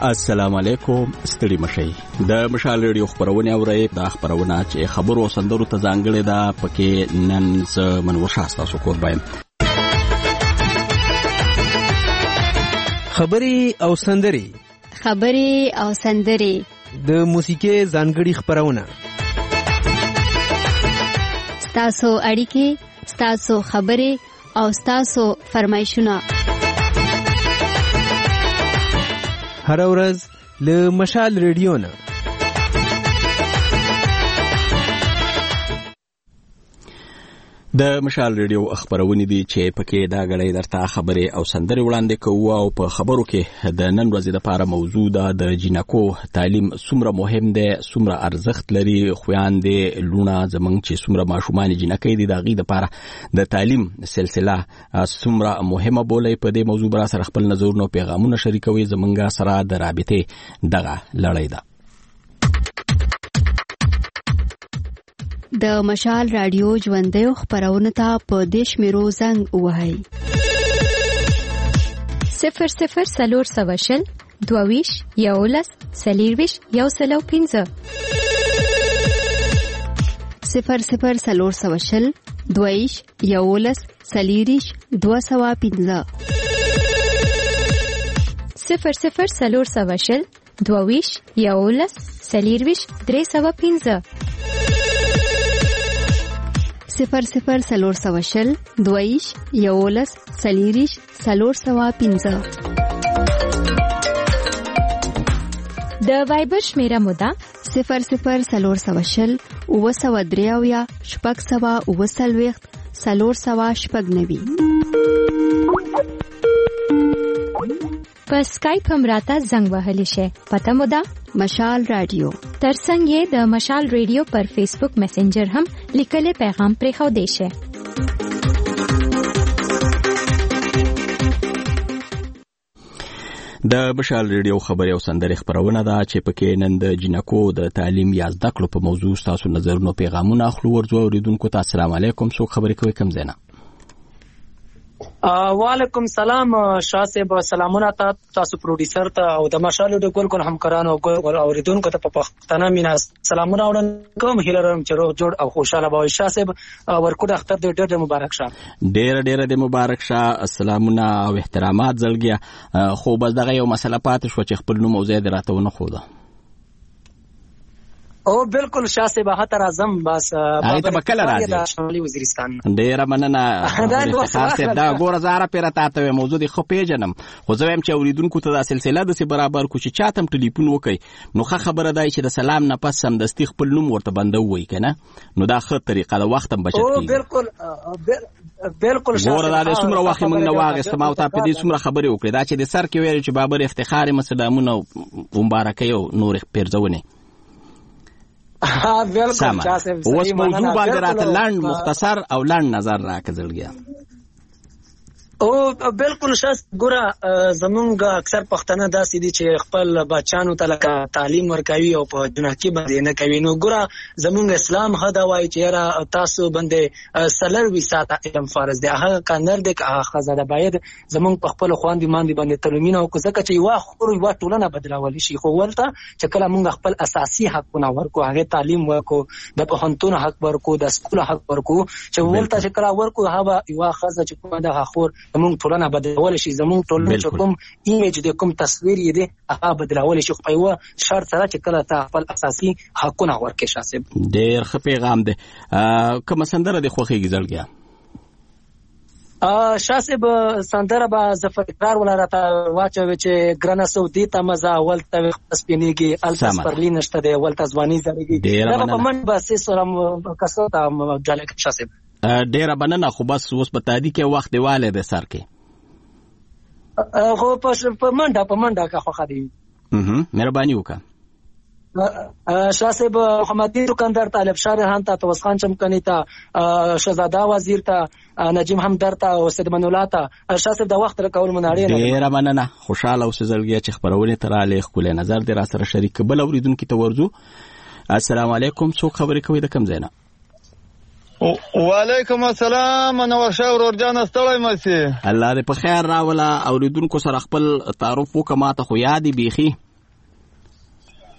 السلام علیکم. ستړي مشئ. د مشال ریډیو خبرونه اورئ. د خبرونه چې خبرو سندرو ته ځانګړي ده پکې نن ز منور شاسته سو کور بایم. خبري او سندري د موسیقي ځانګړي خبرونه. ستاسو اړیکې، ستاسو خبري او ستاسو فرمایشونه هر ورځ له مشال ریډیو نه. د مشال ریډیو خبرونه دي چې پکې دا غړي درته خبري او سندري وړاندې کوو او په خبرو کې د نن ورځې لپاره موضوع ده د جنکو تعلیم څومره مهم دی، څومره ارزښت لري، خوياندې لونه زمنګ چې څومره ماشومان جنکې دي د غي لپاره د تعلیم سلسله څومره مهمه بولې. په دې موضوع بر سره خپل نظرونه او پیغامونه شریکوي زمنګ سره د رابطې دغه لړۍ ده. د مشال رادیو ژوندۍ خبرونه ته په دیش میرو زنګ وهاي 00 سلور سواشل دوویش یولس سلیرویش یو سلو 15 00 سلور سواشل دوویش یولس سلیریش 215 00 سلور سواشل دوویش یولس سلیرویش 315 00 سلور سواشل دویش یولس سلیریش سلور سوا 15. د وایبر شمیره مودا 00 سلور سواشل او سوا دریاویا شپږ سوا او سلويخت سلور سوا شپږ نوي. په سکایپ هم راته زنګ وهلی شي. پته مودا مشال رادیو. ترڅنګ یې د مشال ریډیو پر فیسبوک میسنجر هم لیکلي پیغام پرې خو دی شي. د مشال ریډیو خبري او سندري خبرونه ده چې پکې نن د جنکو د تعلیم یا زده کړو په موضوع تاسو نظرونه پیغامونه اخلو. ورځو اوریدونکو ته السلام علیکم. څوک خبرې کوي کم زینا؟ وعلیکم سلام شاسب. سلامونه تاسو پروډوسر ته او د مشال د ګل همکارانو او اوریدونکو ته په پښتنه مینا سلامونه وړاندې کوم. هیلرم چې روغ جوړ او خوشاله به شاسب ورکوټ اختر د ډېر مبارک شه. ډېر د مبارک شه. سلامونه او احترامات زلګیا. خو بس دغه یو مسله پاتې شو چې خپل نوم او ځای راته ونه خو ده. او بالکل شاسب هتر اعظم بس هغه ته کله راځي د شمالي وزیرستان. ډېر مننه. خاصه دا ګوره زاره پیرته ته موضوع دی خو پیژنم. خو زه هم چې اوریدونکو ته د سلسله د سی برابر کو چې چاتم ټلیفون وکي نو خبره دی چې د سلام نه پس سم د استخ خپل نوم ورته بنده وای کنه نو دا خه طریقه د وخت هم بچت کیږي. بالکل ګوره دا د څومره وخت موږ نه واغې سماو ته په دې څومره خبرې وکړي دا چې د سر کې ویل چې بابر افتخار مسلمانونه مبارکي او نور پیرځونه. بالکل شاسب. اوس موضوع باندې راته لاند مختصر او لاند نظر راکړل. او بالکل شاس ګوره زمونږ اکثر پښتنه داسې دي چې خپل بچانو ته لکه تعلیم ورکوي او په جنکی باندې نه کوي. نو ګوره زمونږ اسلام هدا وایي چې تاسو باندې سلر وی ساته علم فرض دی. هغه کانر دی که خزاده باید زمونږ په خپل خواندې باندې باندې تلمین او ځکه چې یو خور یو ټولنه بدلول شي. خو ورته چې کله موږ خپل اساسي حقونه ورکو هغه تعلیم ورکو د پوهنتون حق ورکو د سکول حق ورکو چې ورته چې کله ورکو هغه یو خزه چې کومه د خور زمونږ ټولنه بدلول شي. زمونږ ټولنه چې کوم ایمیج د کوم تصویر یې دی هغه بدلول شي. خو په یو شرط سره چې کله ته خپل اساسي حقونه ورکې شاسب. ډېر ښه پیغام دی. کوم سندره د خوخي گزلګیا شاسب سندره با زفرکرار ولا راته واچوي چې ګرانه سعودي ته مزه اول ته سپینیږي التس پرلی نشته دی اول تزوانی زریږي دا په من بس سره کسو ته جالک شاسب. ډېر بننه. خو بس اوس په تادی کې وخت دیواله به سر کې خو په منډه کا خو خدي مهرباني وکړه. شاسب محمدی دکاندار طالب شارحان ته توس خان چمکنی ته شهزاده وزیر ته نجیم همدر ته او سید من الله ته شاسب د وخت رکول مناړي نه. ډېر مننه. خوشاله اوسې زلګیا چې خبرونه تراله خپل نظر دې را سره شریک بل اوریدونکو ته ورزو. السلام علیکم. څوک خبرې کوي د کم زینا؟ وعلیکم السلام. نو شاور ورجان ستړی مسی. الله دې په خیر راولا. اوریدونکو سره خپل تعارف وکما ته خو یادې بیخي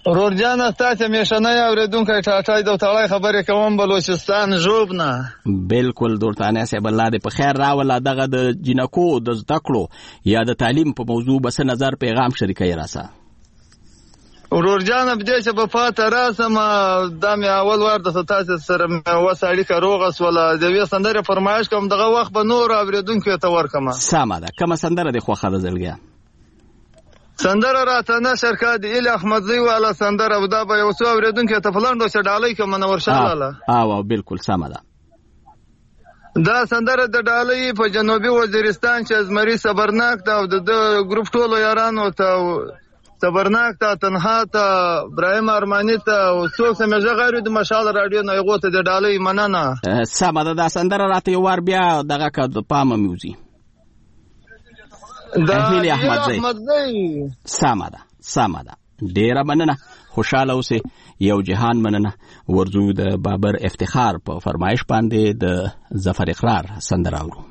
ورور جان ستاسو میشنه اوریدونکو ټاټای د تړای خبرې کوم بلوچستان ژوب نه بالکل دورتانه صاحب الله دې په خیر راولا دغه د جنکو د زده کړو یا د تعلیم په موضوع بس نظر پیغام شریکي راسه ورور جان بدې چې په پاته راسم دا مې اول وار د تاسو سره وساړي کاروغه سوله د وی سندره فرمایش کوم دغه وخت به نور اوریدونکو ته ورکم سمه ده کوم سندره د خوخه د زلګیا سندره راته نشر کړه د الی احمدزی والا سندره ودا به یو څو اوریدونکو ته فلانډو چې ډالۍ کوم نور شاله او بالکل سمه ده دا سندره د ډالۍ په جنوبي وزیرستان چې ازمري صبرناک ته او د ګروپ ټولو یارانو ته صبرناک ته تنها ته ابراهیم ارمانی ته او څوک سمجه غیر د مشال رادیو نه غوته د ډالۍ مننه سمه ده دا سندره راته یو ور بیا دغه کډ پامه میوزي دا احمد احمدزی سمه ده ډیره مننه خوشاله اوسه یو جهان مننه ورزو د بابر افتخار په فرمایش باندې د ظفر اقرار سندره اورو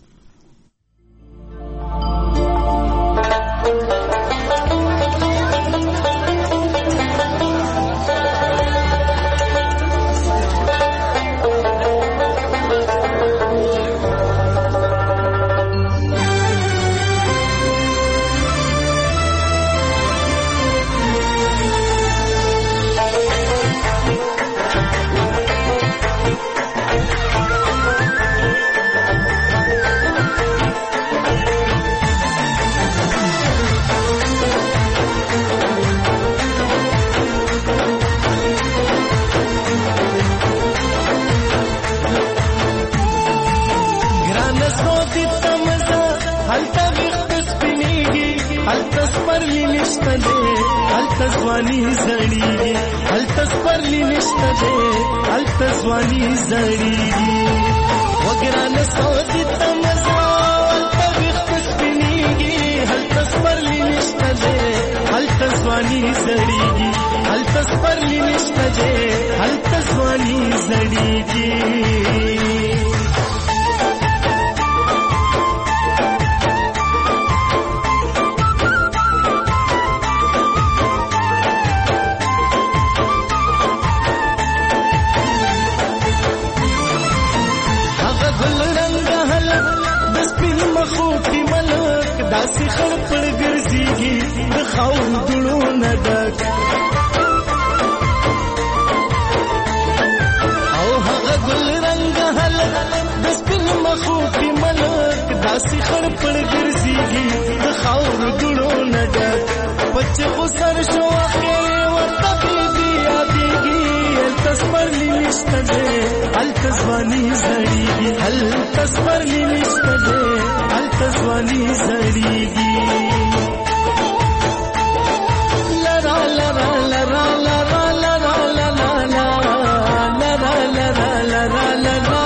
التزوانی زړیږي التزپرلی نشته ده التزوانی زړیږي وګران سودی تمزا التبخ سپینیږي التزپرلی نشته ده التزوانی زړیږي التزپرلی نشته ده التزوانی زړیږي داسې خړ پړ ګرځيږي د خاور دړو نه ډک او هغه ګل رنگ هلک د سپین مخو کې ملک داسې خړ پړ ګرځيږي د خاور دړو نه ډک پچ خو سر شو اخر ورته بي یادېږي التزپرلی نشته ده التزوانی زړیږي التزپرلی نشته ده التزوانی زړیږي لرا لرا لرا لرا لرا لرا لرا لرا لرا لرا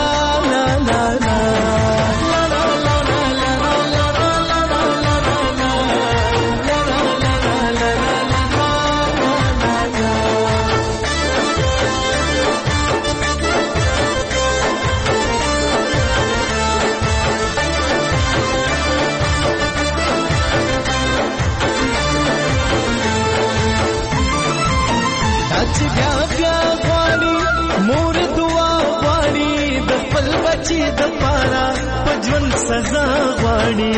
د پارا پجون سزا غواړي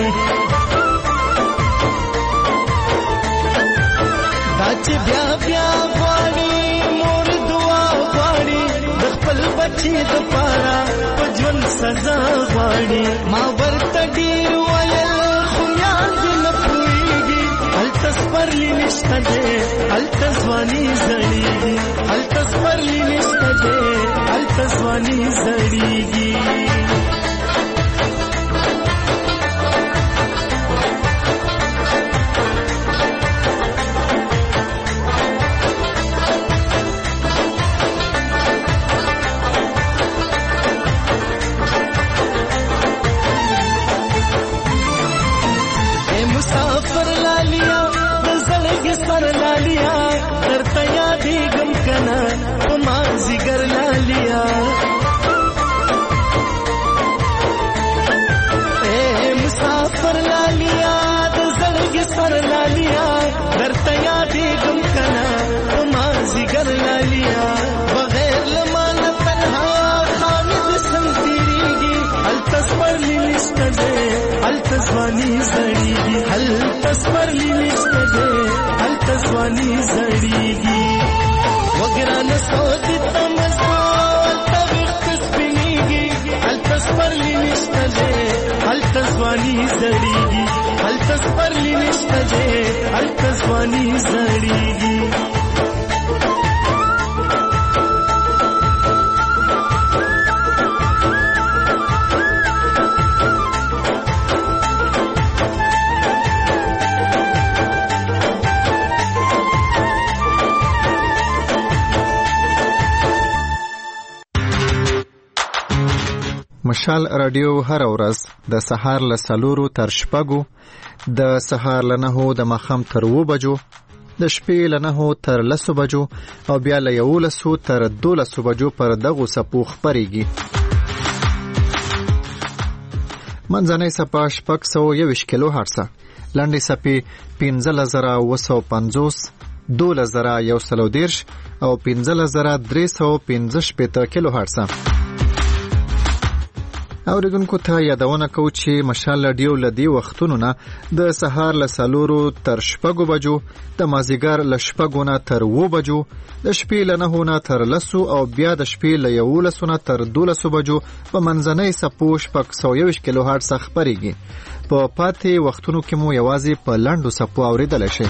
دا چې بیا بیا غواړي مور دعا غواړي د خپل بچي د پارا پجون سزا غواړي ما ورته ډیر ویل خو یاد نه پوهیږي التزپرلی نشته ده التزوانی زړیږي التزپرلی نشته ده التزوانی زړیږي مسافر لالیا د زړګي سر لالیا درته یادېږم کنه په ما زیګر لالیا ځواني زړیږي هلته سپرلی نشته دی هلته ځواني زړیږي وګرانه سودی ته مزه هلته ویښت سپینېږي هلته سپرلی نشته دی هلته ځواني زړیږي هلته سپرلی نشته دی هلته ځواني زړیږي مشال رادیو هر ورځ د سهار له 4 تر 6 د سهار له 9 د ماښام تر 2 بجو د شپې له 9 تر 10 بجو او بیا له 11 تر 12 بجو پر دغه سپو خبريږي منځنۍ سپا 621 کیلو هرتز لاندې سپي 15950 12110 او 15315 کیلو هرتز اوریدونکو ته یادونه کو چې مشال رادیو لدی وختونو نه د سهار له 4 تر 6 بجو د مازیګر له 6 نه تر 2 بجو د شپې له 9 نه تر 10 او بیا د شپې له 11 نه تر 12 بجو په منځنۍ سپو 621 کیلو هرتز خبريږي په پاتې وختونو کې مو یوازې په لاندو سپو اوریدل شي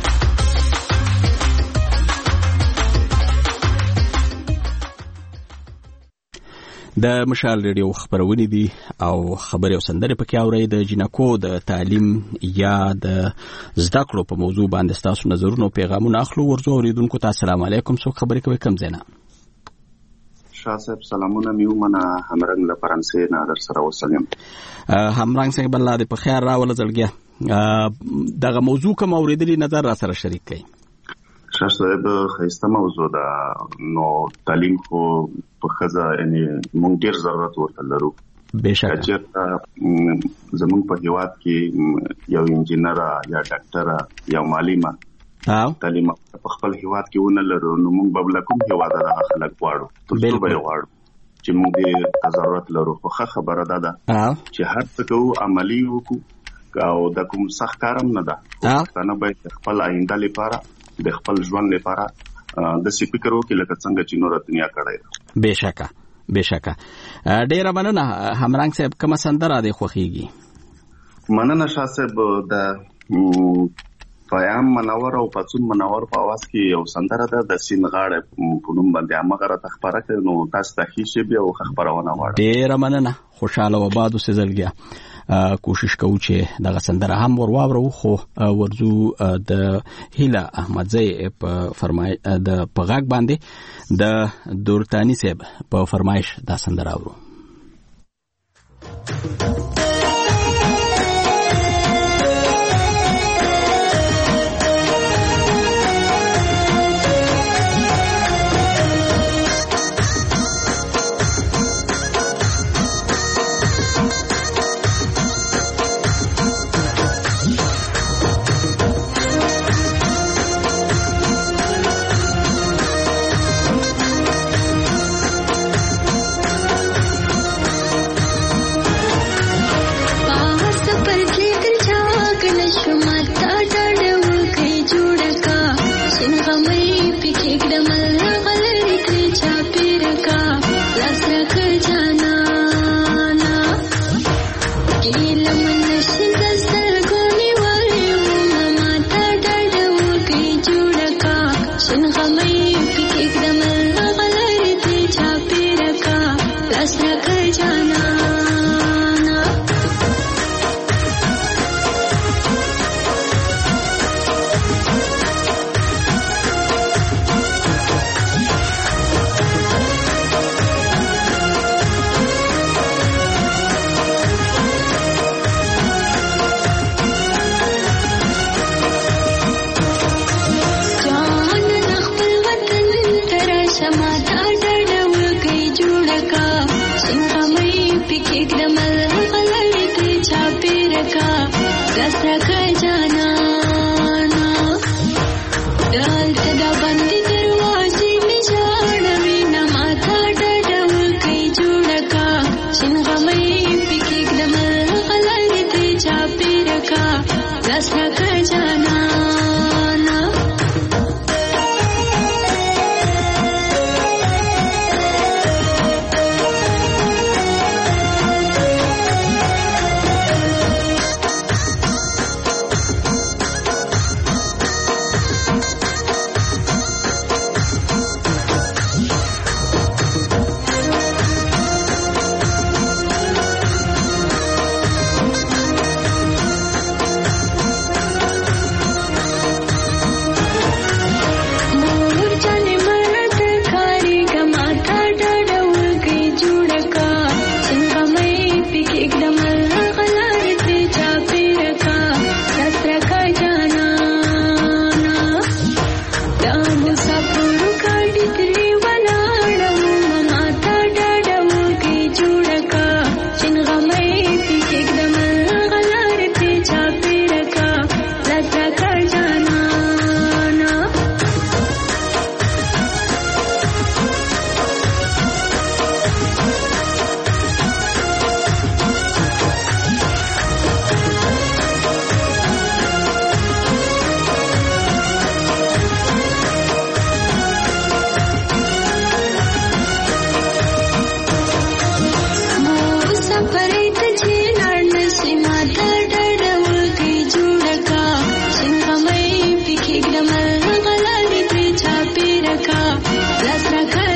د مشال ریډیو خبرونه دي او خبري او سندره پکې اوري د جنکو د تعلیم یا د زده کړو په موضوع باندې تاسو نظرونه او پیغامونه اخلو ورځو اوریدونکو ته السلام علیکم څو خبرې کوي کم زینا شاه صاحب سلامونه میو منا همرنګ له فرانسې نه در سره وسلم همرنګ څنګه بل لاده په خیر راول زړګیا دغه موضوع کوم اوریدلی نظر را سره شریک کړئ شاه صاحب خیسته موضوع ده نو تعلیم خو په خزه یعنی مونږ ډیر ضرورت ورته لرو بهشکه چې زموږ په هیواد کې یو انجینر یا ډاکټر یا معلم تعلیم په خپل هیواد کې ونه لرو نو مونږ بل کوم هیواد د خلک واړو تاسو به واړو چې مونږ ضرورت لرو خو خبره ده چې هر څه کو عملی وکړو او د کوم سخت کارم نه ده پښتانه باید خپل آینده لپاره د خپل ژوند لپاره د فکر وکړي لکه څنګه چې نور دنیا کړی بهشکه ډیره مننه همرنګ صاحب کوم سندره دی خوخیږي مننه شاه صاحب د پیام منور او پڅون منور په आवाज کې یو سندره ده د سین غاړه په نوم باندې هغه را تخبره کړي نو تاسو ته هیڅ بیا او خبرونه واړه ډیره مننه خوشاله و بادو سزلګیا کوشش کوو چې دغه سندره هم ورواورو خو ورزو د هیله احمدزی په فرمای د پغاک باندې د دورتانی صاحب په فرمایش دا سندره اورو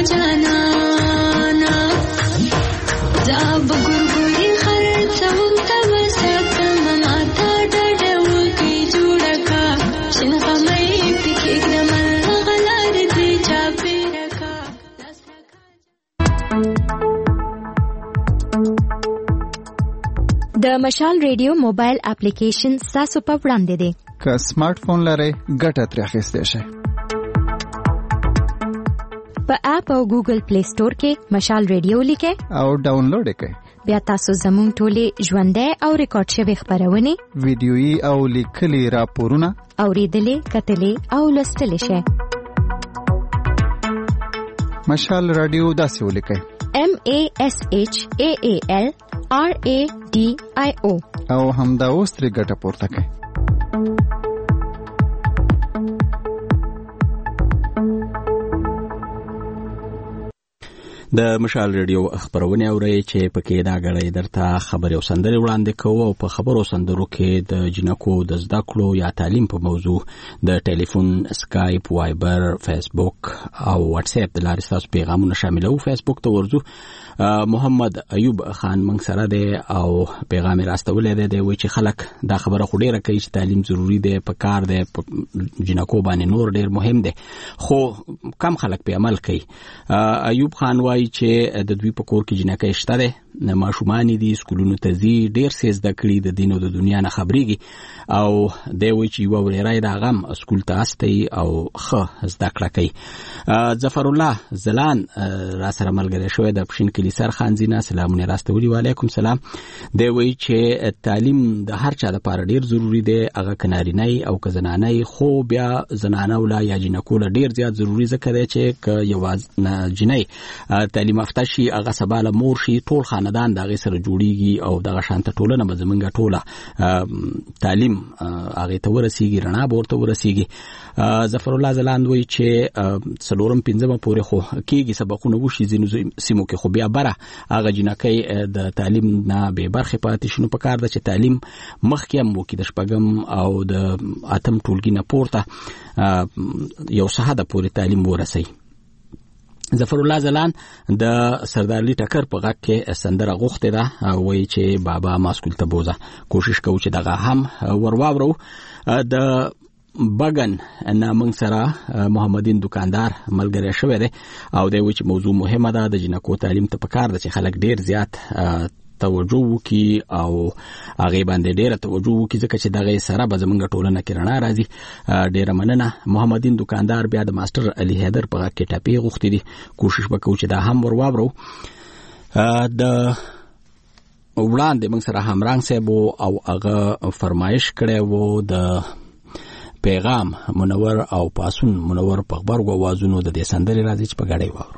جانانا زاب ګورګوري خرڅوم تمسکم ماته ډډو کې جوړکا شنه مې پکې ګرمل غلار دې چاپې رکا د مشال ریډیو موبایل اپلیکیشن تاسو په وړاندې دی. که سمارټ فون لرئ ګټه ترې اخیستی شئ. په اپ او ګوګل پلی سٹور کې مشال ریډیو لیکئ او ډاونلوډ یې کړئ. بیا تاسو زموږ ټولې ژوندۍ او ریکارډ شوې خپرونې، ویډیويي او لیکلي راپورونه اورېدلې، کتلې او لوستلې شئ. مشال رادیو داسې ولیکئ: MASHAALRADIO او همدا اوس ترې ګټه پورته کړئ. د مشال ریډیو خبرونه اورئ چې پکې دا غړې درته خبري او سندري وړاندې کوو او په خبرو سندرو کې د جنکو د زده کړو یا تعلیم په موضوع د ټلیفون، اسکایپ، وایبر، فیسبوک او واتس اپ د لارې تاسو پیغامونه شاملو. فیسبوک ته ورځو. محمد ایوب خان منګ سره دی او پیغام راستولې دی وی چې خلک دا خبره خو ډیره کوي چې تعلیم ضروری دی، په کار دی، جنکو باندې نور ډیر مهم دی، خو کم خلک په عمل کوي. ایوب خان وای چې د دوی په کور کې جنکه شته ده، ماشومان دي سکولونو ته ځي، ډیر څه زده کړي، د دین او د دنیا نه خبريږي او دی وی چې یو ورای دا غم سکول ته استي او خه زده کړه کوي. ظفر الله زلان را سره ملګری شوی د پښین کلی سر خانزینه. سلامونه راستولي. وعلیکم سلام. دی وی چې تعلیم د هر چا لپاره ډیر ضروری دی، هغه کنارینه او کزنانه، خو بیا زنانه ولا یا جنکو ډیر زیات ضروری ځکه دی چې یو جنۍ تعلیم یافته شي، هغه سباله مور شي، ټول خاندان دغه سره جوړیږي او دغه شانته ټولنه به زمونږه ټوله تعلیم هغه ته ورسیږي، رڼا به ورته ورسیږي. ظفر الله زلاند وی چې څلورم پنځمه پورې خو کېږي سبقونه وشي ځینو سیمو کې، خو بیا بره هغه جنکۍ د تعلیم نه بې برخې پاتې شنو. په کار ده چې تعلیم مخکې هم وکړي، د شپږم او د اتم ټولګي نه پورته یو څه حده پورې تعلیم ورسوي. ظفر الله زلان د سردارلی ټکر په غږ کې سندره غوښته ده، وایي چې بابا ماسکول ته بوزه. کوشش کوو چې دغه هم ورواورو. د بغن نامنګ سره محمدین دکاندار ملګری شوی دی او دی وایي چې موضوع مهمه ده، د جنکو تعلیم ته پکار ده چې خلک ډیر زیات توجه وکړي او هغه باندې ډیره توجه وکړي ځکه چې دغه سره به زمونږ ټولنه کې رڼا راځي. ډیره مننه. محمدین دکاندار بیا د ماستر علي حیدر په غږ کې ټاپي غوښتي دي. کوشش وکړو چې دا هم ورواورو. د وړاندې موږ سره همرنګ صاحب او هغه فرمایش کړی وو د پیغام منور او پاسون منور په خبرګو اوازونو د دې سندرې راځي چې په ګډه واورو.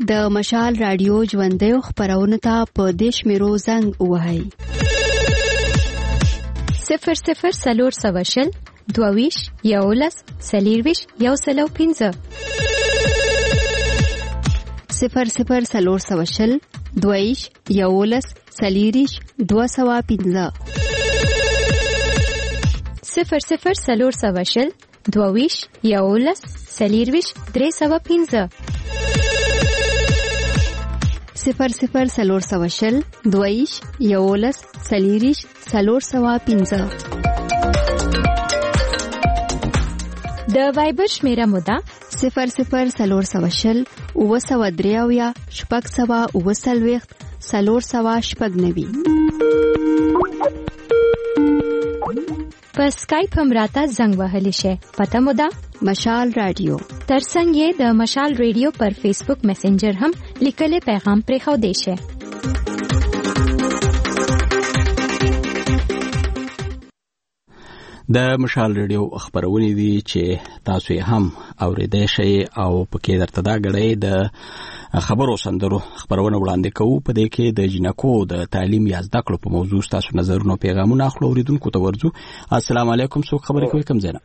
د مشال رادیو ژوندۍ خبرونه ته په دیش میرو زنګ وهاي 00 سلور سواشل دوویش یولس سلیرویش یوسلو 15 00 سلور سواشل دوویش یولس سلیریش 215 00 سلور سواشل دوویش یولس سلیرویش 315 00 سلور سواشل دوویش یولس سلیریش 315 د وایبر شمیره مودا 00 سلور سواشل اوسودریاویا شپږ سوا اوسلويخت سلور سوا شپږ نوي په سکایپ هم راته زنګ وهلی شي پته مودا مشال رادیو ترڅنګ یې د مشال رادیو پر فیسبوک میسنجر هم لیکلي پیغام پرې خو دی شي د مشال رادیو خبرونه دي چې تاسو هم اوریدئ شئ او پکې درته دا غړې د خبرو سندرو خبرونه وړاندې کوو په دې کې د جنکو د تعلیم یا زده کړو په موضوع تاسو نظرونه پیغامونه اخلو اوریدونکو ته ورځو السلام علیکم څوک خبرې کوي کوم ځای نه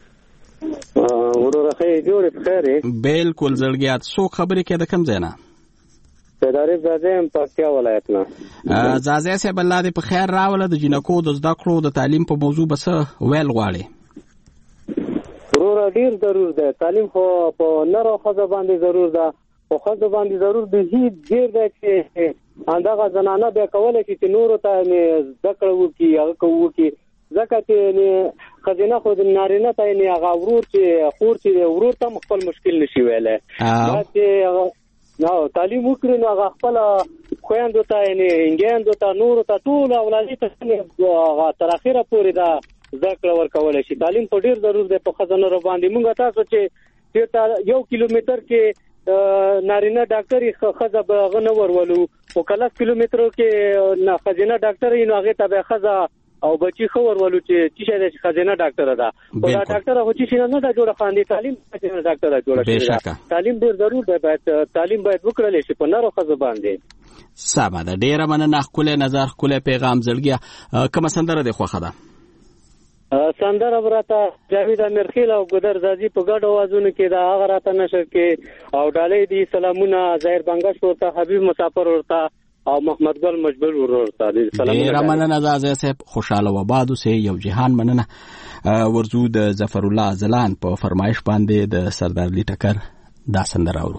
ورورخه جوړ بخیر بالکل زړګیات څوک خبرې کوي د کوم ځای نه سردار زازم پکتیا ولایت نه زازه صاحب الله دې په خیر راوله د جنکو د زده کړو د تعلیم په موضوع بس ویل غواړي ورور ډیر ضرور ده تعلیم خو په نارو خزه باندې ضرور ده خو خزه باندې ضرور به هیڅ ډیر ده چې اندغه زنانه به کولای شي چې نور ته زده کړو کی هغه کوو کی ځکه چې خزینه خو د نارینه ته نه هغه ورور چې خور چې ورور ته خپل مشکل نشي ویلای چې نو تعلیم وکړي نو هغه خپل خويندو ته نه انګیندو ته نور ته ټول اولادې ته هغه تر اخره پورې دا ذکر ورکول شي تعلیم په ډیر ضرورت ده په خزانه ر باندې موږ تاسو چې 1 کیلومتر کې نارینه ډاکټر خزه بغنه ورولو او کله کیلومتر کې نه خزینه ډاکټر یې هغه ته خزه او بچی خبر ولو چې شه د خزینه ډاکټر ده او دا ډاکټر هو چې نه دا جوړه خاندي تعلیم خزینه ډاکټر ده جوړه شي تعلیم ډیر ضروري ده تعلیم باید وکړل شي په نارو خزه باندې سمه ده ډیره مننه خپل نظر خپل پیغام زړګیا کوم سندره ده خوخه ده سندره براته جاوید امرخیل او ګدر زازی په ګډ اوازونو کې دا هغه راته نشر کې او ډالې دي سلامونه ظاهر بنگش ورته حبیب مسافر ورته او محمد ګل مجبور ورته دي سلامونه مننه زازه صاحب خوشاله و بادو سه یو جهان مننه ورزو د ظفر الله زلان په فرمایش باندې د سردار لی ټکر دا سندره اورو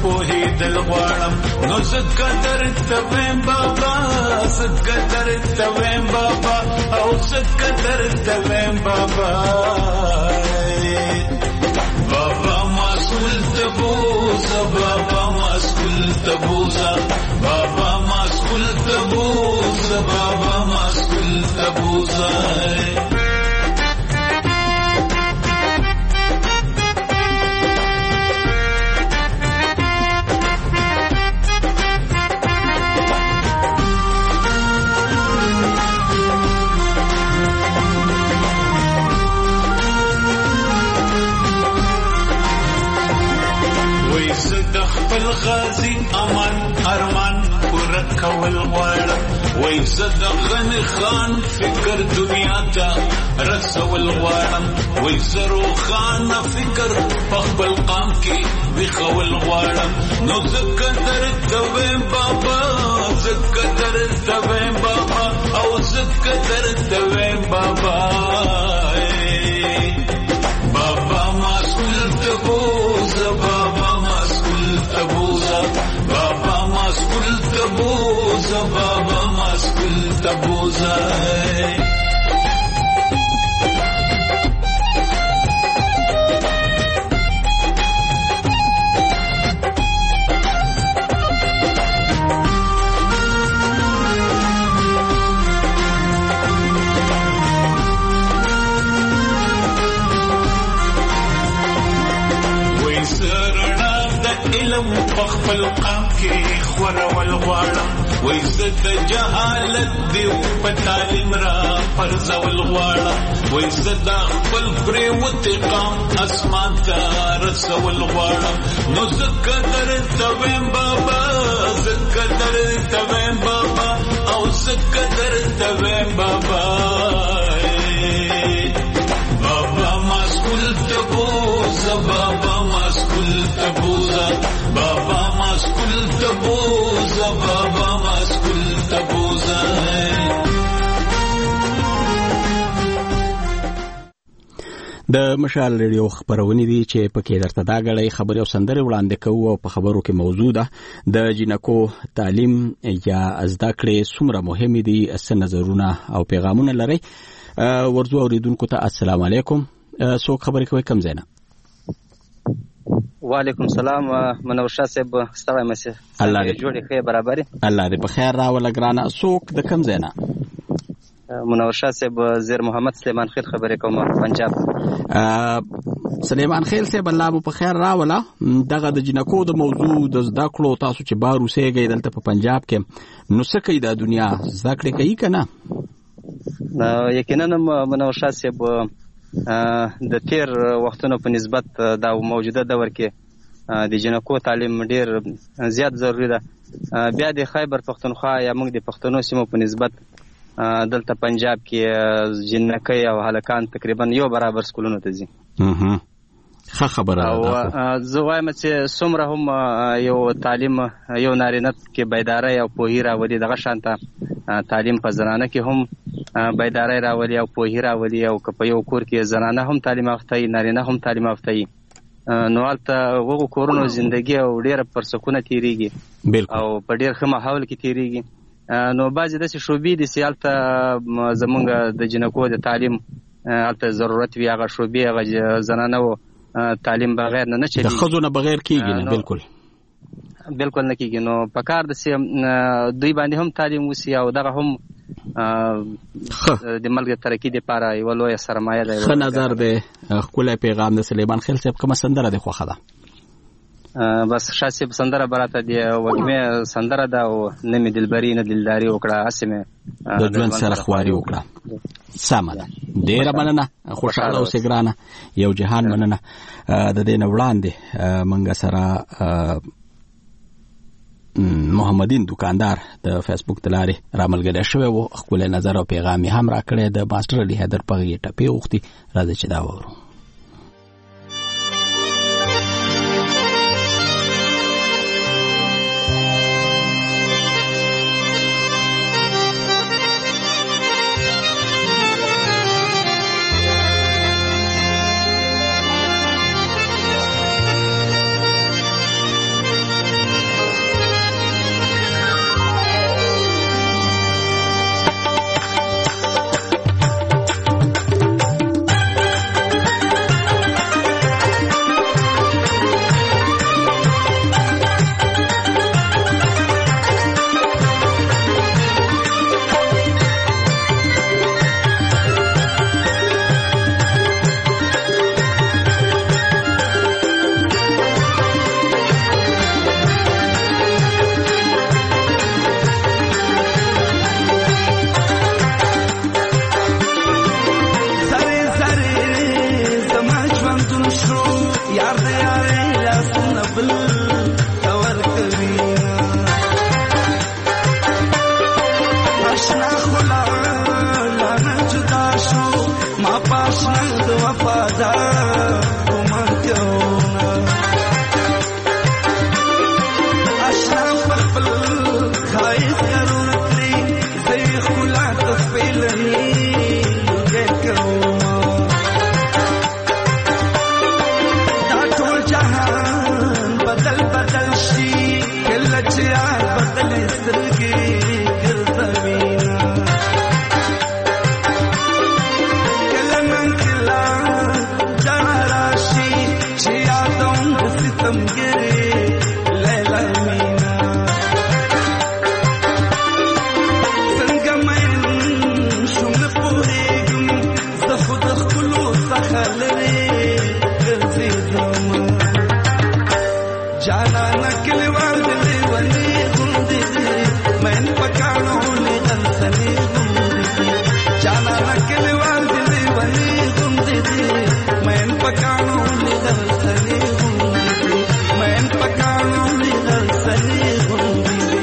پوهېدل غواړم نو زکه درته ویم بابا زکه درته ویم بابا او زکه درته ویم بابا بابا مسئول ته بوزه بابا مسئول ته بوزه بابا مسئول ته بوزه بابا مسئول ته بوزه خپل غازی امان ارمان پورا کول غواړم وای زه د غني خان فکر دنیا ته رسول غواړم وای زه روښانه فکر په خپل قام کې ویښول غواړم نو زکه درته ویم بابا زکه درته ویم بابا او زکه درته ویم بابا بابا مسئول ته بوزه بابا تبوزا بابا مسئول تبوزا بابا مسئول تبوزا خپل قام کې خورول غواړم وای زه د جهالت دی په تعلیم را پرځول غواړم وای زه د خپل پریوتې قام اسمان ته رسول غواړم نو زکه درته ویم بابا زکه درته ویم بابا او زکه درته ویم بابا بابا مسئول ته بوزه بابا مسئول ته بوزه بابا مسئول ته بوزه بابا مسئول ته بوزه د مشال ریډیو خبرونه دي چې پکې درته دا غړې خبرې او سندرې وړاندې کوو او په خبرو کې موضوع ده د جنکو تعلیم یا زده کړې څومره مهمه دي اس نظرونه او پیغامونه لري ورزو اوریدونکو ته السلام علیکم څوک خبرې کوي کم زینا وعلیکم السلام منور شاه صاحب ستړی مشه الله دې جوړې خیر برابرې الله دې په خیر راول ګرانه څوک د کم زینا منور شاه صاحب زیر محمد سلیمان خیل خبرې کوم پنجاب سلیمان خیل صاحب الله په خیر راوله دغه د جنکو د موضوع د زده کړو تاسو چې بار اوسېږئ دلته په پنجاب کې نو څه کوي د دنیا زده کړې کوي کنه یقینا منور شاه صاحب د تیر وختونو په نسبت دا موجوده دور کې د جنکو تعلیم ډیر زیات ضروری ده بیا د خیبر پختونخوا یا موږ د پښتنو سیمو په نسبت دلته پنجاب کې جنکۍ او هلکان تقریبا یو برابر سکولونو ته ځي ښه خبره او زه وایم چې څومره هم یو تعلیم یو نارینه کې بیدارۍ او پوهی راولي دغه شانته تعلیم په زنانه کې هم بیدارۍ راولي او پوهی راولي او که په یو کور کې زنانه هم تعلیم یافته وي نارینه هم تعلیم یافته وي نو هلته هغو کورونو زندګي او ډېره پرسکونه تېرېږي او په ډېر ښه ماحول کې تېرېږي نو بعضې داسې شعبې دي چې هلته زمونږ د جنکو د تعلیم هلته ضرورت وي هغه شعبې هغه زنانه و تعلیم بغیر نه چلیږي د ښځو نه بغیر کېږي نه بالکل نه کېږي نو په کار داسې دوی باندې هم تعلیم وسي او دغه هم د ملک ترقی دپاره یوه لویه سرمایه ده ښه نظر دی ښکلی پیغام د سلیمان خیل صاحب کومه سندره دی خوښه ده بس شاه صاحب سندره براته دی وږمې سندره ده او نه مې دلبري نه دلداري وکړه هسې مې د ژوند سره خواري وکړه سمه ده ډېره مننه خوشحاله اوسې ګرانه یو جهان مننه د دې نه وړاندې موږ سره محمدین دکاندار د فیسبوک تلاري راملګری شوی و خپل نظر او پیغام هم راکړی د ماستر علي حیدر په ټپې وختي راځي چې دا وورو آشنا د وفادار ومنکونه آشنا خپل خایس کارونه کړی زه ښکلا ته سپېلني ګیر کومه دا ټول جهان بدل بدل شي کله چې یار بدلې سترګې ګرځوینه کله نن کله جانا راشي چې یادوم د ستمګرې لیلا مینا څنګه مین شوم نه پوهېږم زه خو د ښکلو څخه لرې ګرځېدم جانانه کلیوال د لیوني غوندې دي مین په کاڼو لیدل سنې غوندې دي جانانه کلیوال د لیوني غوندې دي مین په کاڼو لیدل سنې غوندې دي مین په کاڼو لیدل سنې غوندې دي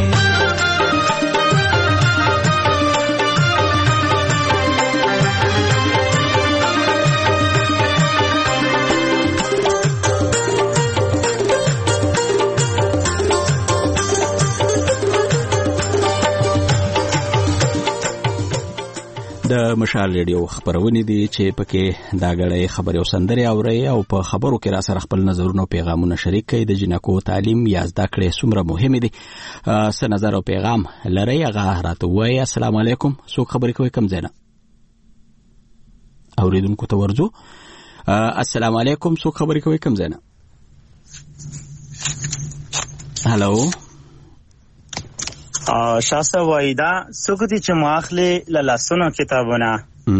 د مشال ریډیو خبرونه دي چې پکې دا غړې خبري او سندري اوري او په خبرو کې را سره خپل نظرونه او پیغامونه شریک کړي د جنکو تعلیم یا زده کړې څومره مهم دي څه نظر او پیغام لري هغه راته وایي. السلام علیکم څوک خبرې کوي کوم ځای نه اوریدونکو ته ورځو. السلام علیکم څوک خبرې کوي کوم ځای نه هالو شاسته وایدا څوک دي چې مواخلې لاسونو کتابونه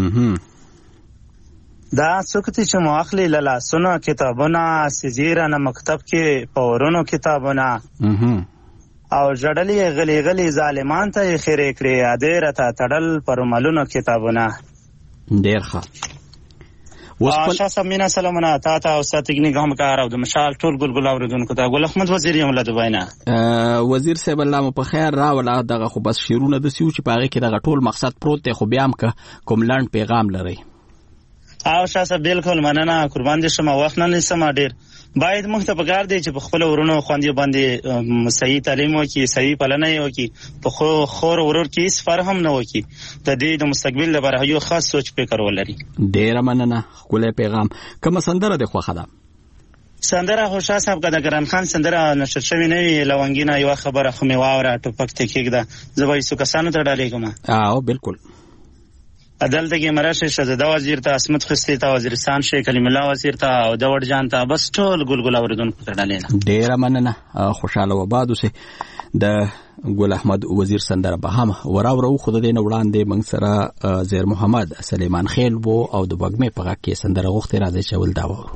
دا څوک دي چې مواخلې لاسونو کتابونه سزیرانه مکتب کې پورونو کتابونه او جړلې غلي غلي ظالمان ته خیره کړې اده رته تړل پر ملونو کتابونه ډیر ښه شاسته مینا سلامونه تا او ستګنی ګم کار او د مشال ټول ګلګل اوردونکو ته ګل احمد وزیر یم له دوباینه وزیر صاحب الله مو په خیر راولا دغه خو بس شیرونه د سیو چې پاره کې دغه ټول مقصد پروت دی خو بیا هم کوم لاند پیغام لري او شاسته بالکل مننه قربان دي شمه وخت نه نسم ډیر باید موږ ته پکار دی چې په خپل ورونو خوندې باندې صحیح تعلیم وکړي صحیح پالنه وکړي په خور ورور کې هیڅ فرق هم نه وکړي د دې د مستقبل لپاره یو خاص سوچ فکر ولري. ډیر مننه خپل پیغام کوم سندره د خوخه ده سندره هوشا صاحب د ګران خان سندره نشر شوی نه وی لونګینا یو خبره خو می واوره ټوپک ته کېږده زبای سو کسانو ته ډالې کوم او بالکل عدالت کې مرشه شهزاده وزیر ته اسمت خستی ته وزیرستان شیخ کلیم الله وزیر ته او داوړ جان ته بس ټول ګلګل اوردونکو ته ډالې ډیر مننه خوشاله وباد اوسه د ګل احمد وزیر سندره به هم وراورو خود دې نه وړاندې موږ سره زیر محمد سلیمان خیل وو او د بګمې په غږ کې سندره غوښتي راځي چې ول دا وورو.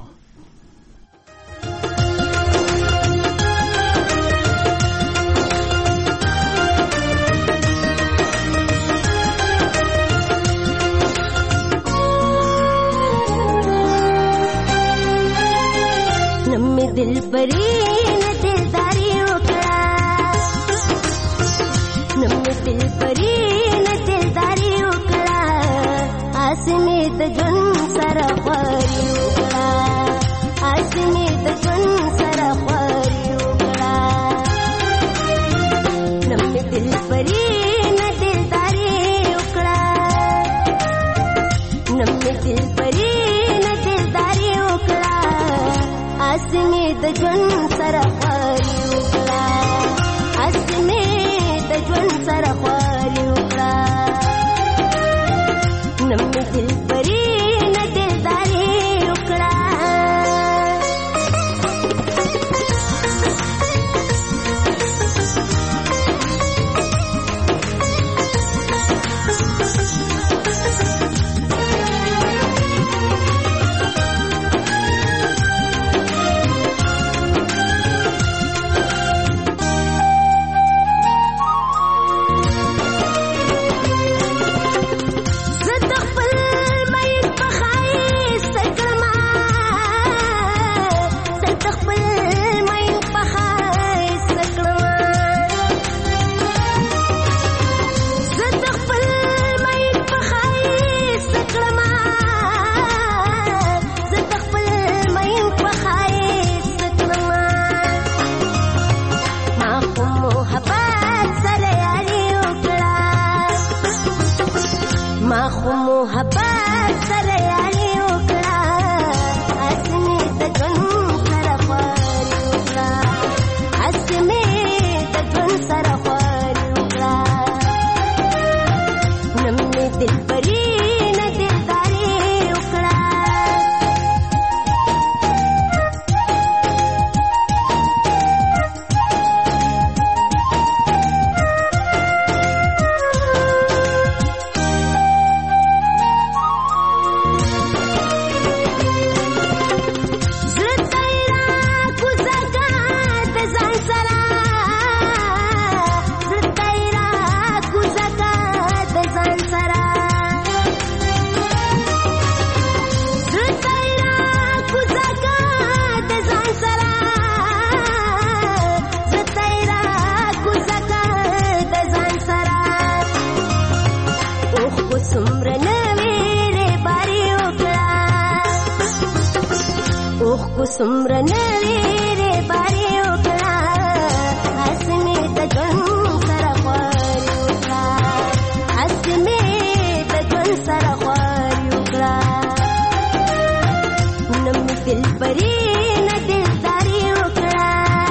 दिल परी न दिलदारी उकड़ा नम दिल परी न दिलदारी उकड़ा आसने त जन सरफरी उकड़ा आसने त जन सरफरी उकड़ा नम दिल परी न दिलदारी उकड़ा नम दिल परी न दिलदारी उकड़ा आसने د ژوند سره خواري وکړه آسمه د ژوند سره خواري وکړه نم دل پری نه دلداري وکړه محبت سره یاري وکړه اسمه د ژوند سره خواري وکړه اسمه د ژوند سره خواري وکړه نمې دل پرې نه دلداري وکړه سمره نویره باري وکړه اسمه د ژوند سره خواري وکړه اسمه د ژوند سره خواري وکړه نمې دل پرې نه دلداري وکړه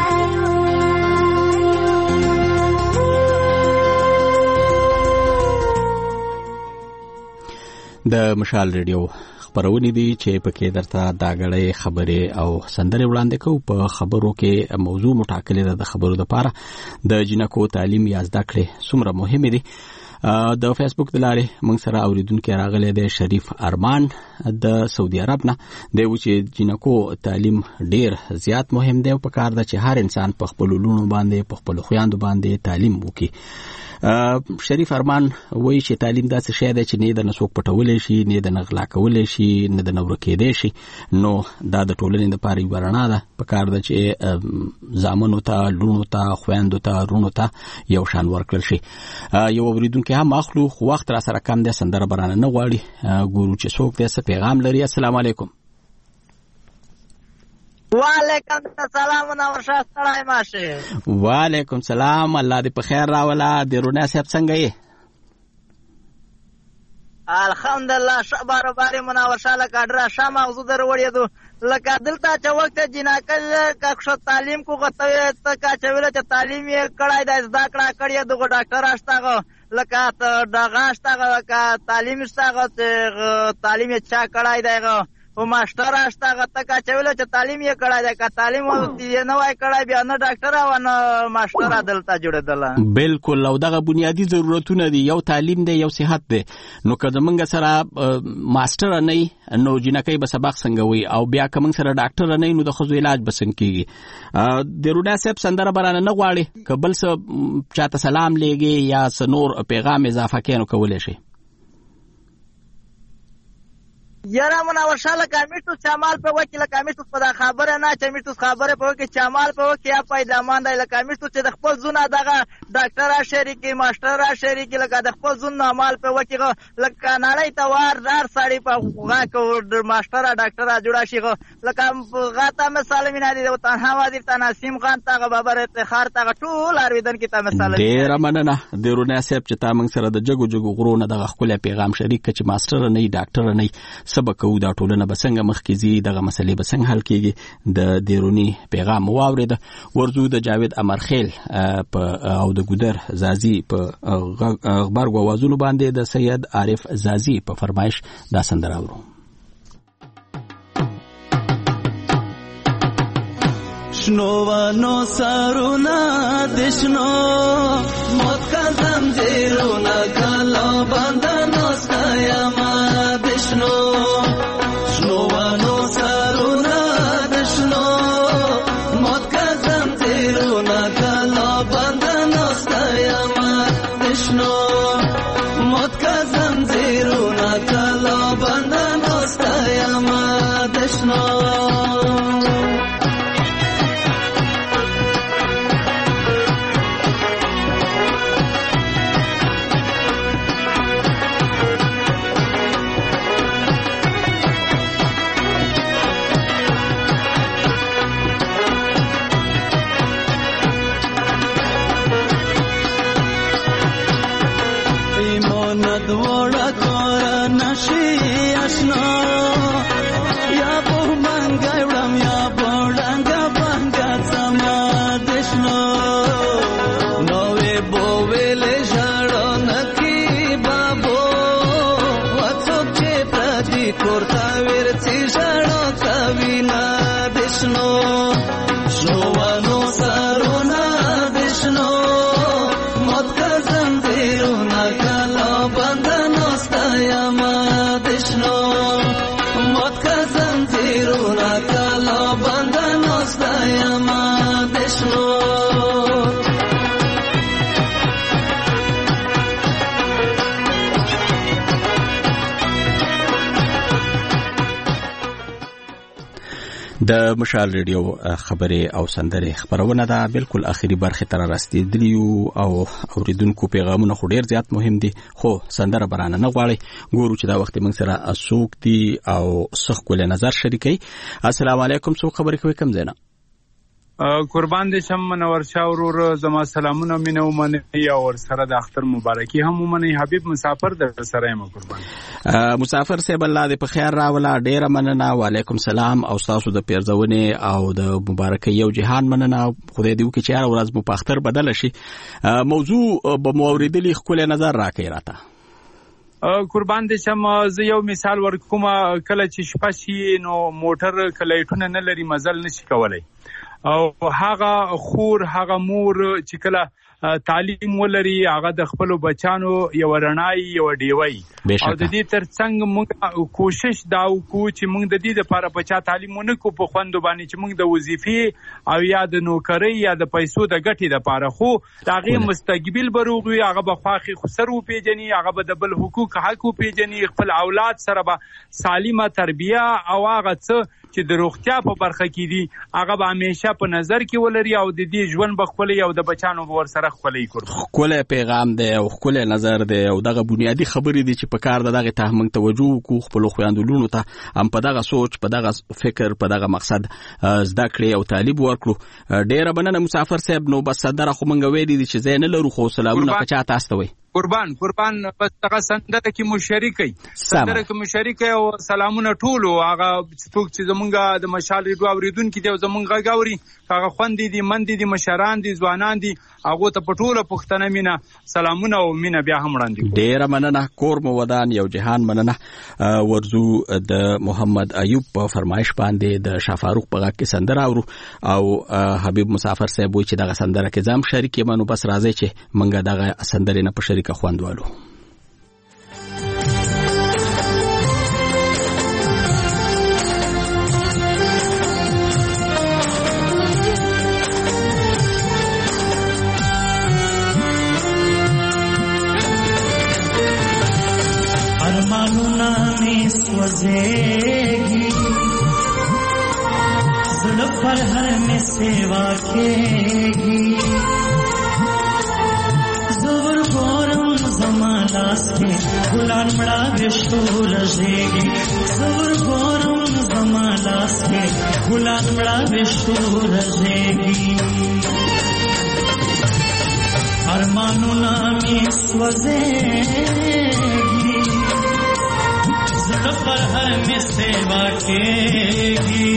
د مشال ریډیو خبرونه دي چې پکې درته دا غړې خبرې او سندرې وړاندې کوو په خبرو کې موضوع مټاکلې ده د خبرو لپاره د جنکو تعلیم یا زده کړې څومره مهمه دي د فیسبوک د لارې موږ سره اوریدونکو راغلي د شریف ارمان د سعودي عرب نه دی چې جنکو تعلیم ډیر زیات مهم دی او په کار ده چې هر انسان په خپل لونو باندې په خپل خويندو باندې تعلیم وکړي شریف ارمان وایي چې تعلیم داسې شی دی چې نه د نسوک پټولې شي نه د نغلا کولې شي نه د نور کېدې شي نو دا د ټولنې د پاره ورنا ده په کار ده چې زامنو ته لونو ته خويندو ته رونو ته یو شان ورکړل شي یو اوریدونکو هم اخلو خو وخت را سره کم ده سندره برانه نه غواړي ګورو چې څوک دې څه پیغام لري السلام علیکم وعلیکم السلام منور شاه ستړی ماشه وعلیکم السلام الله دې په خیر راولا د رونا صاحب څنګه یې الحمدلله شبار باري منور شاه لکه ډرا شاه موضوع دروړې لکه دلته چې وخت جناکل کښ تعلیم کو غته ته کا چې ویل چې تعلیم یې کړای د زده کړه کړی دغه ډاکټر اشتاغه لکه دغه اشتاغه لکه تعلیم اشتاغه تعلیم یې چا کړای دیغه او ماستر اشتاغه ته کا چې ویل چې تعلیم یې کړای دی کا تعلیم یې نه وای کړای بیا نه ډاکټر او نه ماستر دلته جوړېدل بالکل او دغه بنیادی ضرورتونه دي یو تعلیم دی یو صحت دی نو که زمونږ سره ماستر نه نو جنکې به سبق څنګه وي او بیا کوم سره ډاکټر نه نو د خزو علاج بسن کیږي د روډا صاحب سندره برانه نه غواړي کبل څه چاته سلام لګي یا سنور پیغام اضافه کینو کولای شي یاره منور شاه لکه میټو چمال په وکیل لکه میټو په خبره نه چې میټو خبره په وکیل چمال په وکیل یا پیدامان دی لکه میټو چې د خپل زونه دغه ډاکټر شریکی ماستر شریکی لکه د خپل زون نامال په وکیل لکه نړۍ ته وار ساړي په غا کو ماستر ډاکټر جوړا شي لکه غاته مثال مینه دی تنها وادي تناسیم خان ته بابر افتخار ته ټول ارویدن کې ته مثال ډیر مننه د رونه صاحب چې تا موږ سره د جګو غرونه دغه خپل پیغام شریک چې ماستر نه ډاکټر نه سبق کو دا ټولنه بسنګ مخکزي دغه مسلې بسنګ حل کیږي د دیرونی پیغام واورید ورزو د جاوید امرخیل په او د ګودر زازي په خبر غوازونو باندې د سید عارف زازي په فرمایش دا سندره اورو شنوانو سارونا دشنو موت کا زنجیرونا کلا باندنو سایما دشنو شنوانو سارونا دشنو موت کا زنجیرونا کلا باندنو سایما دشنو موت کا زنجیرونا کلا باندنو سایما دشنو دشنو یا په منګا وړم یا بوډنګا بنګا سما دشنو نو وې بو ویلې ژړو نکی بابو وڅو چې پردي کورتا ورڅي ژړو کوینا دشنو شوانو سرونا دشنو مت کزم دیرونا کلا بندنو ستایما دشنو مت کزم دیرونا کلا بندنو ستایما دشنو د مشال ریډیو خبرې او سندرې خبرونه ده بالکل اخیری برخه تر رسیدلی او اوریدونکو پیغامونه خو ډیر زیات مهم دي خو سندره برانه نه غواړي ګورو چې دا وخت موږ سره اسوک دي او سخ کول نظر شریکي السلام علیکم سو خبرې کوي کم زینا قربان دې شم منور شاه ورور زما سلامونه مینه ومني او ور سره د اختر مبارکي هم ومني حبیب مسافر در سره یم قربان مسافر صاحب الله دې په خیر راولا ډیره مننه وعلیکم سلام او تاسو د پیرزونه او د مبارکي یو جهان مننه خدای دې وکړي چې هر ورځ مو په اختر بدل شي موضوع به موریدلی خپل نظر راکې راته قربان دې شم زه یو مثال ورکوم کله چې شپه شي نو موټر کلیټونه نه لري مزل نشي کولای او هغه خور هغه مور چې کله تعلیم ولري هغه د خپل بچانو یو رڼای یو ډیوي او د دې ترڅنګ موږ کوشش دا وکړو چې موږ د دې لپاره بچا تعلیم ونکو په خوند باندې چې موږ د وظیفې او یا د نوکری یا د پیسو د ګټې لپاره خو داغه مستقبل بروغي هغه به خاخي خسر و پیجنی هغه به د بل حقوق حق و پیجنی خپل اولاد سره به سالمه تربیه او هغه څه چې د روغتیا په برخه کې دي هغه به همیشه په نظر کې ولري او د دې ژوند بخولي او د بچانو ور سره خولي کوي خپل پیغام دی او خپل نظر دی او دغه بنیادی خبرې دي چې په کار دغه ته موږ توجه کو خپل خويندلونو ته هم په دغه سوچ په دغه فکر په دغه مقصد زده کړې او طالب ورکړو ډیره بننه مسافر صاحب نو بس صدره خو موږ ویلي دي چې زین لرو خو سلامونه په چا تاسو وي قربان بس هغه سندره کې مشارکي سندره کې مشارکي او سلامونه ټولو هغه څوک چې زمونږ د مشال ریډیو اوریدونکو دی زمونږ غاوري هغه خوندې دي مندې دي مشران دي ځوانان دي هغه ته پټوله پښتنه مینا سلامونه او مینا بیا هم وړاندې ډیر مننه کور مو ودان یو جهان مننه ورزو د محمد ایوب په فرمایش باندې د شافاروق په غږ کې سندره اورو او حبیب مسافر صاحب چې دغه سندره کې زم شریک منو بس راځي چې منګه دغه سندره نه په کا خواندوالو ارمانونا میں سوزیگی زړه پر هر میں سیوا کېږي زماناس کې ګلان مړه وشو رژېږي زور ګورم زماناس کې ګلان مړه وشو رژېږي ارمانونه مې سوځېږي زړه پر هر مې سیوا کېږي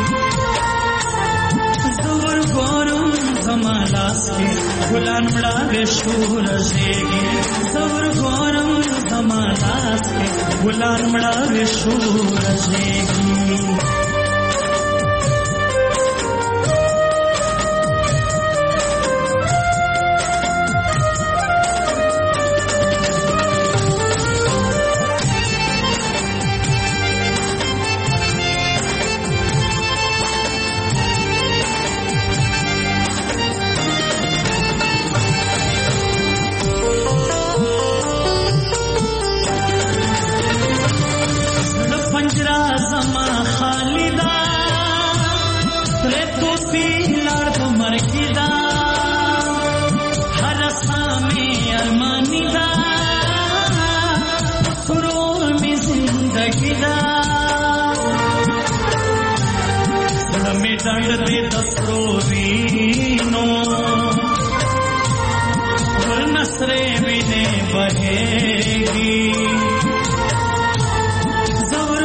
زور ګورم زماناس کې ګلان مړه وشو رژېږي زور ګورم زماناس کې ګلان مړه وشو رژېږي زور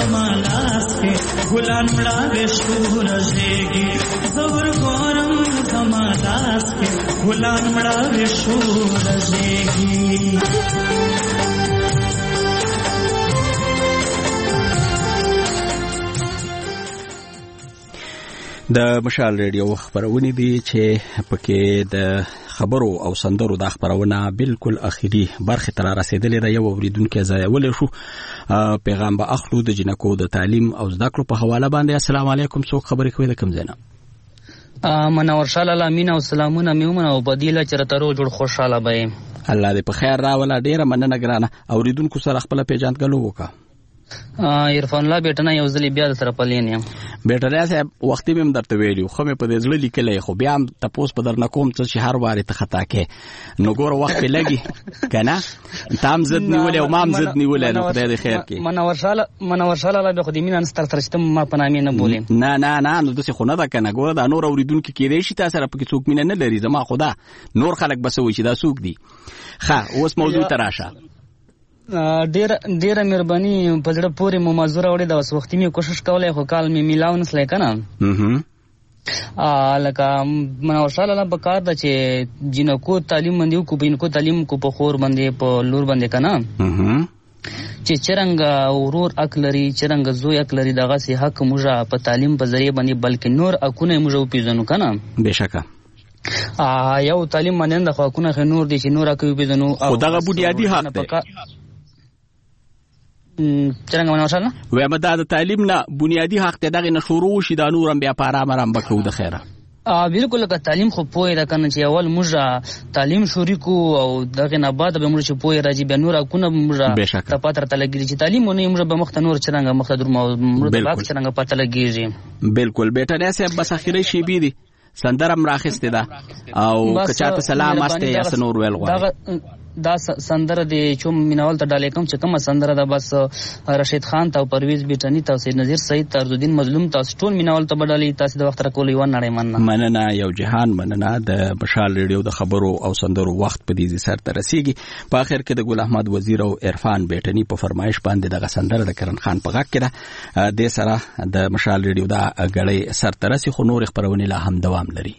زما لاس کې ګلان مړاوې شور ژېږي زور ګورم زما لاس کې ګلان مړاوې شور ژېږي د مشال ریډیو خبرونه دي چې پکې د خبرو او سندرو د خبرونه بالکل اخیری برخه تر رسیدلې ده. یو اوریدونکو ځایول شو پیغام به اخلو د جنکو د تعلیم او زده کړو په حواله باندې. السلام علیکم، څوک خبرې کوي د کوم ځای نه؟ منور شال الامین او سلامونه میومن او بدیله چرته رو جوړ خوشاله به الله دې په خیر راولا. ډیره مننه ګرانه. اوریدونکو سره خپل پیژندګلو وکړه. عرفان الله بیٹنه یو ځلې بیا تر پلین یم بیٹره صاحب وختي مم درته ویلو خو مې په دې ځل لیکلې خو بیا تاسو په در نکوم چې هر واره ته خطا کې نو ګور وخت لګي کنه تام زد نیولې او مام زد نیولې نو خدای دې خیر کې. منور شال الله به خو دې مين انستر ترشتم ما په نامې نه بولم. نه نو دسه خو نه ده کنه. ګور دا نور اوریدونکو کې ریشي تاسو سره پکې څوک مين نه لري. زما خدا نور خلک بسوي چې دا څوک دي. ښه اوس موضوع تراشه ډیره مهرباني په زړه پورې مو مزوره وړي. د اوس وخت می کوشش کولای خو کال می میلاو نسلای کنه لکه منور شال الله په کار د چې جنکو تعلیم باندې کو بینکو تعلیم کو په خور باندې په لور باندې کنه چې چرنګ ورور اکلري چرنګ زوی اکلري دغه سي حق موږ په تعلیم په ذریعہ باندې بلکې نور اكونه موږ پیژنو کنه. بشکه یو تعلیم باندې د حقونه نور دي چې نور اكو پیژنو او دغه بنیادی حق دی. څنګه منور شال وایم دا د تعلیم نه بنیادی حق ته دغه نشورو شي د نورم بیا پارامرم بکو د خیره. بالکل که تعلیم خو پوهه ده کنه چې اول موږ تعلیم شروع کو او دغه نه بعد به موږ چې پوهه راځي به نور اكونه موږ ته پاتره تلګي چې تعلیم ونه موږ به مخ نور چرنګ مخ در موږ باک چرنګ پاتره لګيږي. بالکل بیٹه نه سه بس اخیری شی بي دي سندرم راخسته ده او کچاته سلام استه یا سنور ویل غواړي. دا سندره دی چې میناول ته ډالې کوم چې کومه سندره ده بس رشید خان ته پرویز بیٹانی ته سید نذیر سید ترزالدین مظلوم ته ټول میناول ته بدلې تاسو د وخت را کولې و نړۍ مننه یو جهان مننه. د مشال ریډیو د خبرو او سندرو وخت په دې سر ته رسیږي. په اخر کې د ګل احمد وزیر او عرفان بیٹانی په فرمایش باندې دغه سندره د کرن خان په غږ کې ده. د سره د مشال ریډیو دا غړې سر ته رسي خو نور خبرونه لا هم دوام لري.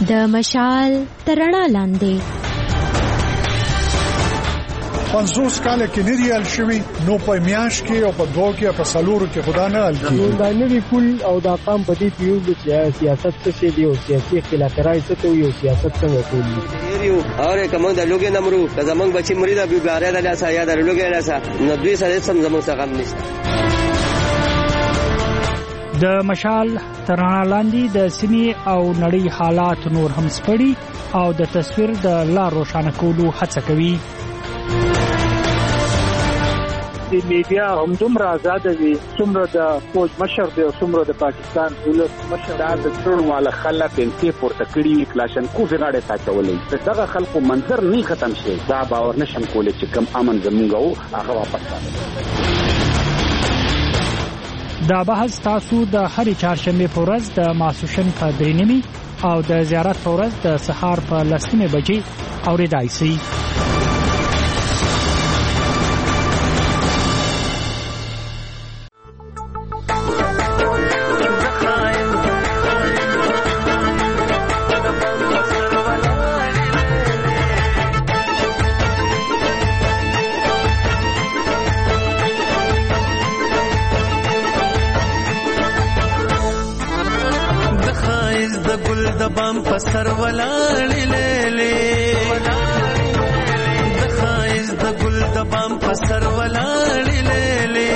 د مشال ترڼا لاندې 50 کال کې نریال شوی نو په میاش کې او په دوه کې په سالورو کې خدا نه حل کی دا نوی کول او دا قام په دې پیو چې سیاست څه دی او سیاسي اختلاف راځي ته یو سیاست څنګه کوي یو اور کوم د لوګي نمرو که زمنګ بچي مرید ابي غاره د لاسه یا د لوګي لاسه نو دوی سره سم زمنګ څخه غم نشته د مشال ترڼا لاندې د سیمې او نړۍ حالات نور هم سپړي او د تصویر د لار روښانه کولو هڅه کوي. د میډیا هم دومره آزاد دي څومره د فوج مشر دی او څومره د پاکستان دولت مشر د ټول والا خلک انتي پورته کړي کلاشن کو غاړه تاچولې دغه خلکو منظر نه ختم شي دا باور نشم کولای چې کم امن زمونږ هغه واپس راځي. دا بحث تاسو د هرې چهارشنبه په ورځ د ماسوشن په 3:30 او د زیارت په ورځ د سهار په 10:00 بجې اورېدای شئ. پسر ولاړې لېلې د خایز د ګل د بام پسر ولاړې لېلې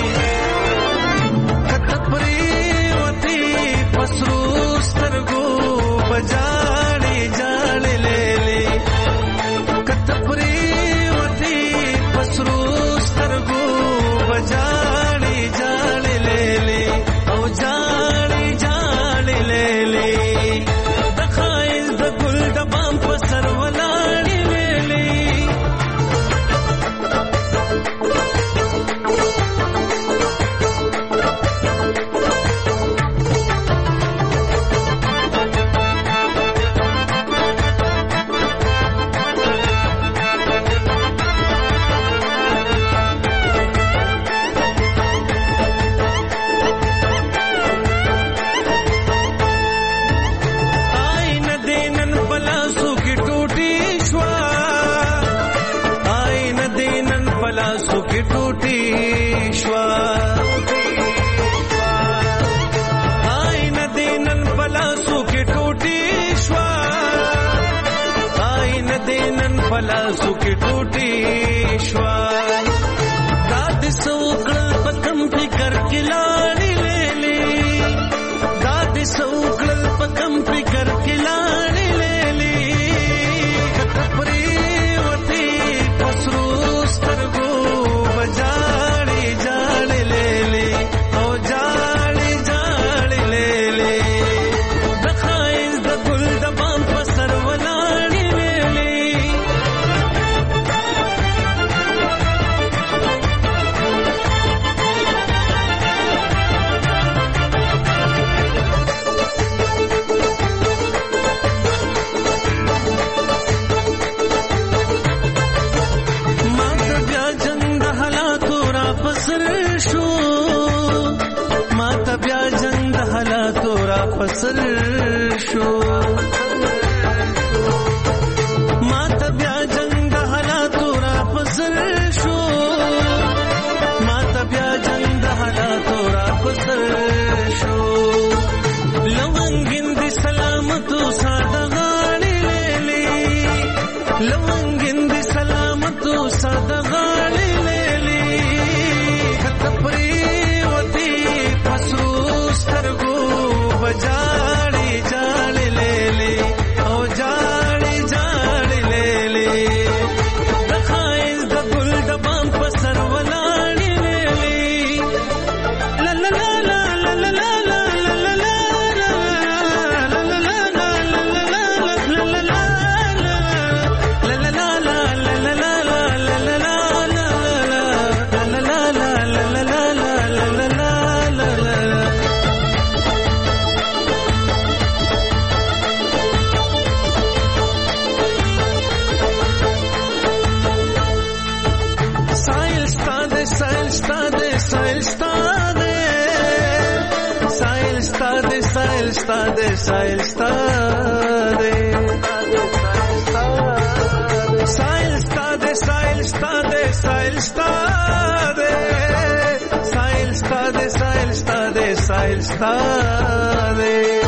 کته پرې وتی پسرو سترګو بجاړې جاړې لېلې کته پرې وتی پسرو سترګو بجاړې جاړې لېلې او جاړې جاړې لېلې پلاسو کې ټوټي شوا داد سوکړ پکم فکر کې لاړې لېلې داد سوکړ پکم فکر کې لاړې لېلې کپري وتی پسرو سترګو بجاړې جاړې لېلې او جاړې جاړې لېلې د خایز د ګل د بام پسر ولاړې لېلې پسر شو ماته بیا جنگ د حالاتو را پسر شو ماته بیا جنگ د حالاتو را پسر شو لونګین دي سلامتو ساده غاړي لېلې لونګین دي سلامتو ساده غاړي لېلې کتپري وتی پسرو سترګو جاړې جاړې لېلې او جاړې جاړې لېلې د خایز د ګل د بام په سر ولاړې لېلې لا لا لا لا لا لا لا لا لا لا سایل ستا sahil sta de